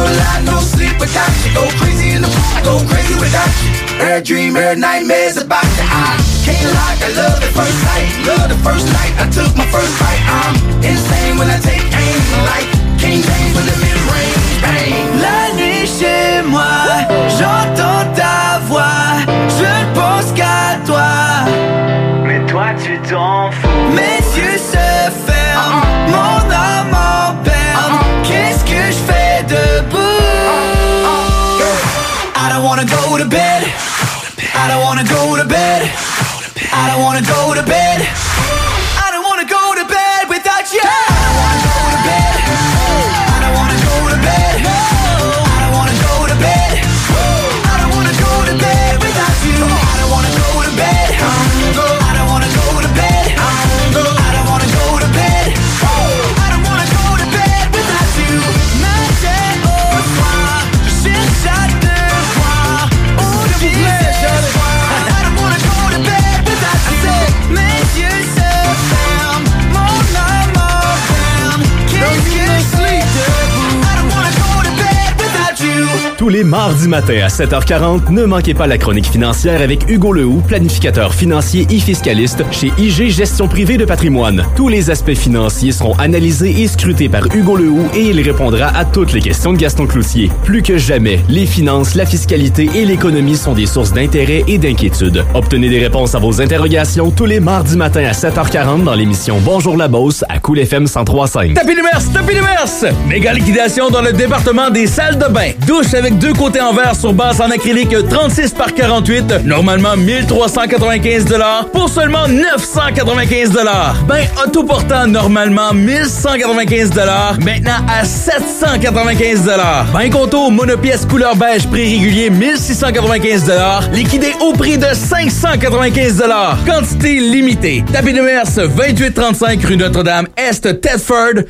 a lie, no sleep without you. Go crazy in the pool, I go crazy without you. Every dream, every nightmare's about you. I can't lie, I love the first sight. Love the first night, I took my first bite. I'm insane when I take aim, like King James with the mid-range bang. La nuit chez moi, j'entends ta voix, je pense qu'à toi. Mais toi tu t'en fous. Mes yeux se ferment, mon âme en berne. Qu'est-ce que je fais debout? I don't wanna go to bed. I don't wanna go to bed. I don't wanna go to bed. I don't wanna go to bed without you. I don't wanna go to bed. I don't wanna go to bed. I don't wanna go to bed. I don't wanna go to bed without you. I don't wanna go to bed. I don't wanna go to bed. I don't wanna go to bed. I don't wanna go to bed without you. Matin au soir, je cherche à te voir. Oh, je vis espoir. I don't wanna go to bed without you. Mes yeux se ferment, mon âme en berne. Qu'est-ce que je fais debout? I don't wanna go to bed without you. Tous les mardis matins à 7h40, ne manquez pas la chronique financière avec Hugo Lehoux, planificateur financier et fiscaliste chez IG Gestion Privée de Patrimoine. Tous les aspects financiers seront analysés et scrutés par Hugo Lehoux et il répondra à toutes les questions de Gaston Cloutier. Plus que jamais, les finances, la fiscalité et l'économie sont des sources d'intérêt et d'inquiétude. Obtenez des réponses à vos interrogations tous les mardis matins à 7h40 dans l'émission Bonjour la Beauce à Cool FM 103.5. Tapis Lumers! Méga liquidation dans le département des salles de bain. Douche avec 2 côtés en verre sur base en acrylique 36 par 48, normalement 1395 $ pour seulement 995 $. Bain autoportant normalement 1195 $, maintenant à 795 $. Bain contour monopièce couleur beige prix régulier 1695 $, liquidé au prix de 595 $. Quantité limitée. Tapis de Mers, 2835 rue Notre-Dame-Est, Thetford,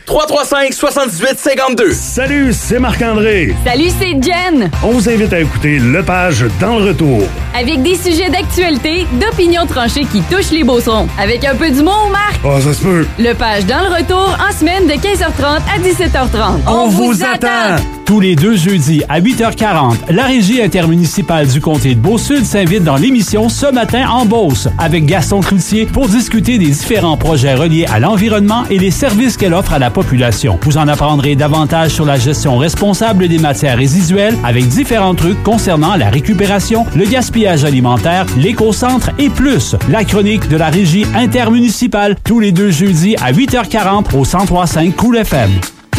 335-78-52. Salut, c'est Marc-André. Salut, c'est Jen. On vous invite à écouter Le Page dans le retour. Avec des sujets d'actualité, d'opinions tranchées qui touchent les Beaucerons. Avec un peu d'humour, Marc. Ah, ça se peut. Le Page dans le retour en semaine de 15h30 à 17h30. On vous attend! Tous les 2 jeudis à 8h40, la Régie intermunicipale du comté de Beauce-Sud s'invite dans l'émission Ce matin en Beauce avec Gaston Cloutier pour discuter des différents projets reliés à l'environnement et les services qu'elle offre à la population. Vous en apprendrez davantage sur la gestion responsable des matières résiduelles avec différents trucs concernant la récupération, le gaspillage alimentaire, l'éco-centre et plus. La chronique de la Régie intermunicipale tous les 2 jeudis à 8h40 au 103.5 Cool FM.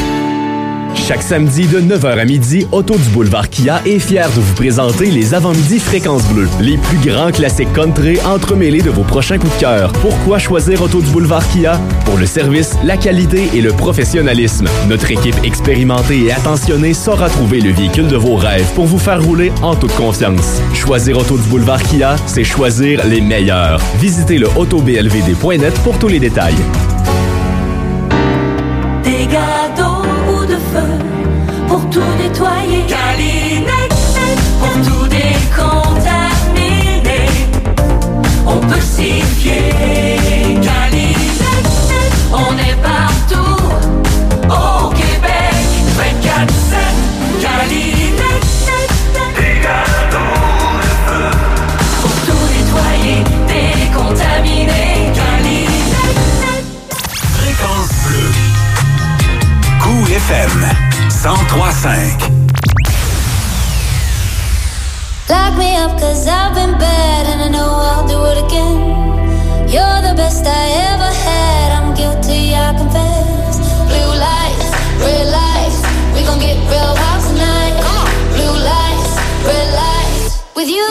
Chaque samedi de 9h à midi, Auto du Boulevard Kia est fier de vous présenter les avant-midi Fréquences Bleues. Les plus grands classiques country entremêlés de vos prochains coups de cœur. Pourquoi choisir Auto du Boulevard Kia? Pour le service, la qualité et le professionnalisme. Notre équipe expérimentée et attentionnée saura trouver le véhicule de vos rêves pour vous faire rouler en toute confiance. Choisir Auto du Boulevard Kia, c'est choisir les meilleurs. Visitez le autoblvd.net pour tous les détails. Des gâteaux ou de feu pour tout nettoyer. Calinette pour tout décontaminer. On peut s'y fier. Calinette, on est partout au Québec. 24/7. Calinette, des gâteaux de feu pour tout nettoyer, décontaminer. Calinette. Fréquence bleue. Cool FM 103.5. Lock me up 'cause I've been bad and I know I'll do it again. You're the best I ever had. I'm guilty, I confess. Blue lights, red lights. We gon' get real wild tonight. Blue lights, red lights. With you.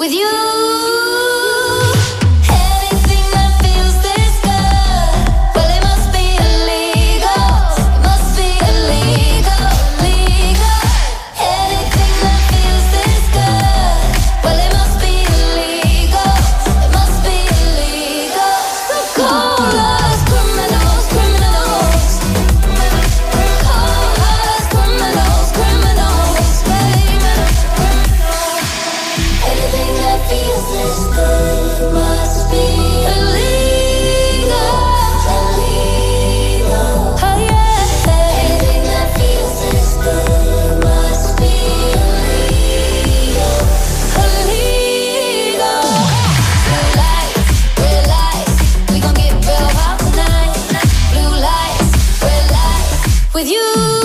with you. With you.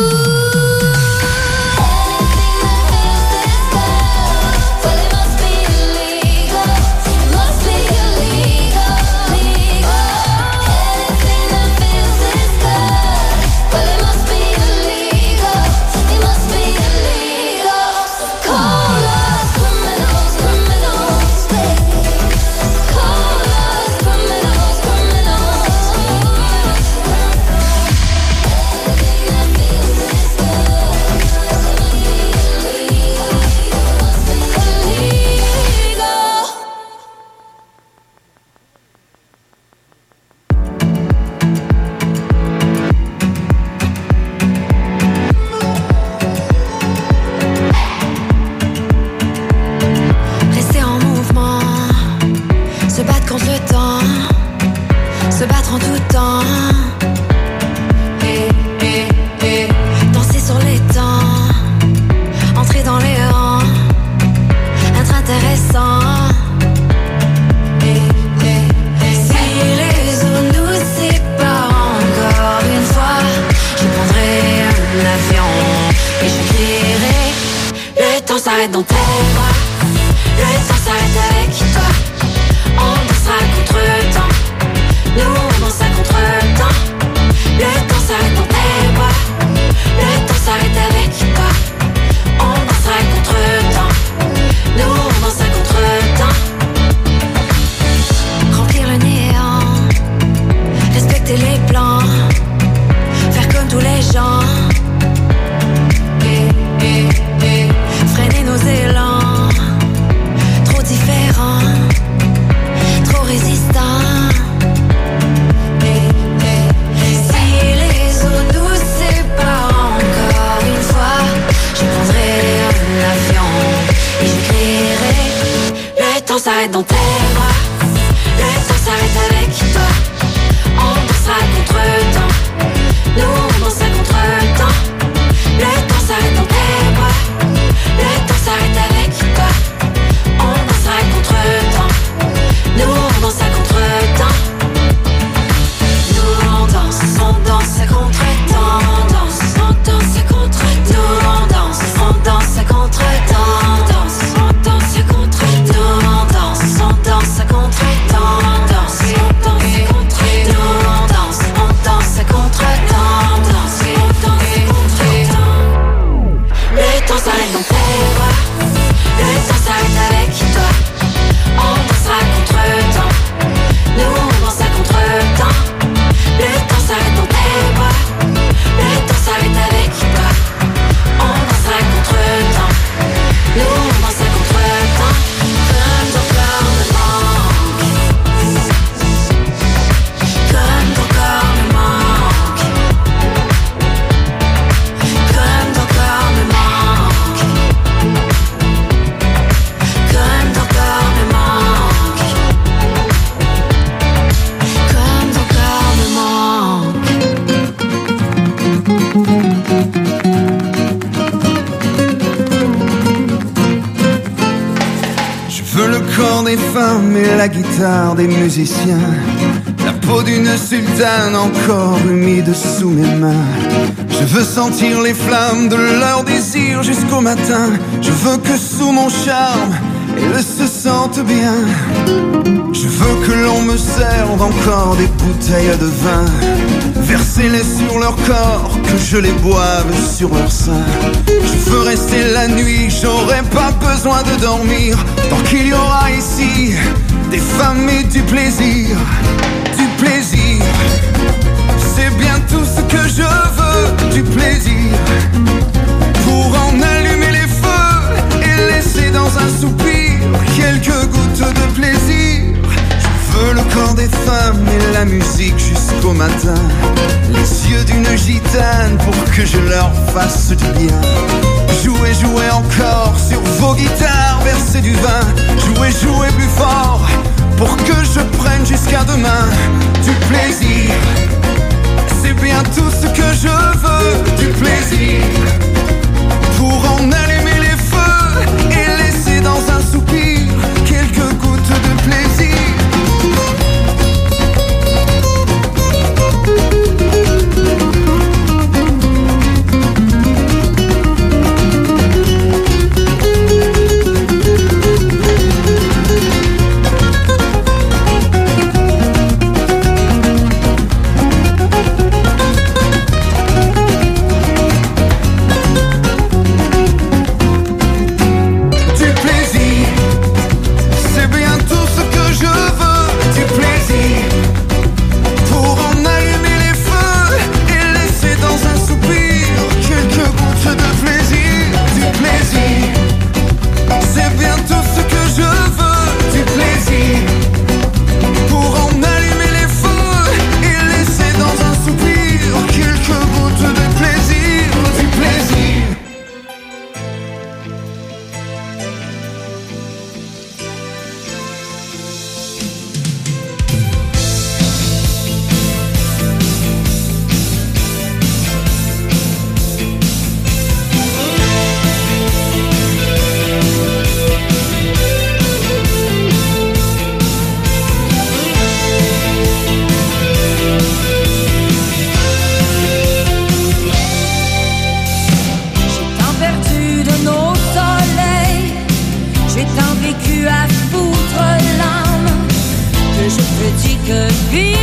Dans tes bras, le temps s'arrête avec toi. On dansera contre le temps. Nous on dansera contre le temps. Le temps s'arrête dans tes bras. Le temps s'arrête avec toi. On dansera contre le temps. Nous on dansera contre le temps. Remplir le néant. Respecter les plans. Faire comme tous les gens. Freiner nos élans, trop différents, trop résistants. Si les eaux nous séparent encore une fois, je prendrai un avion et je crierai. Le temps s'arrête dans tes bras, le temps s'arrête avec toi. On dansera contre le temps, nous on dansera contre le temps. Le temps s'arrête dans tes bras. Le temps s'arrête avec toi. On dansera contre le temps. Nous on dansera contre le temps. Nous on danse contre le temps. On danse contre le temps. Nous on danse contre le temps. On danse contre le temps. Nous on danse contre le temps. On danse contre le temps. Nous on danse contre le temps. On danse contre le temps. Le temps s'arrête dans tes bras. Le temps s'arrête avec toi. On dansera contre le temps. Nous on dansera contre le temps. Le temps s'arrête dans tes bras. Le temps s'arrête avec toi. On dansera contre le temps. Nous on dansera contre le temps. Comme ton corps me manque. Comme ton corps me manque. Comme ton corps me manque. Comme ton corps me manque. Comme ton corps me manque. Je veux le corps des femmes et la guitare des musiciens. La peau d'une sultane encore humide sous mes mains. Je veux sentir les flammes de leur désir jusqu'au matin. Je veux que sous mon charme, elles se sentent bien. Je veux que l'on me serve encore des bouteilles de vin. Verser-les sur leur corps, que je les boive sur leur sein. Je veux rester la nuit, j'aurai pas besoin de dormir. Tant qu'il y aura ici des femmes et du plaisir. Du plaisir, c'est bien tout ce que je veux. Du plaisir, pour en allumer les feux et laisser dans un soupir quelques gouttes de plaisir. Je veux le corps des femmes et la musique jusqu'au matin. Les yeux d'une gitane pour que je leur fasse du bien. Jouer, jouer encore sur vos guitares, verser du vin. Jouer, jouer plus fort pour que je prenne jusqu'à demain. Du plaisir, c'est bien tout ce que je veux. Du plaisir, pour en allumer les feux et laisser dans un soupir quelques gouttes de plaisir. J'ai tant vécu à foutre l'âme que je te dis que vie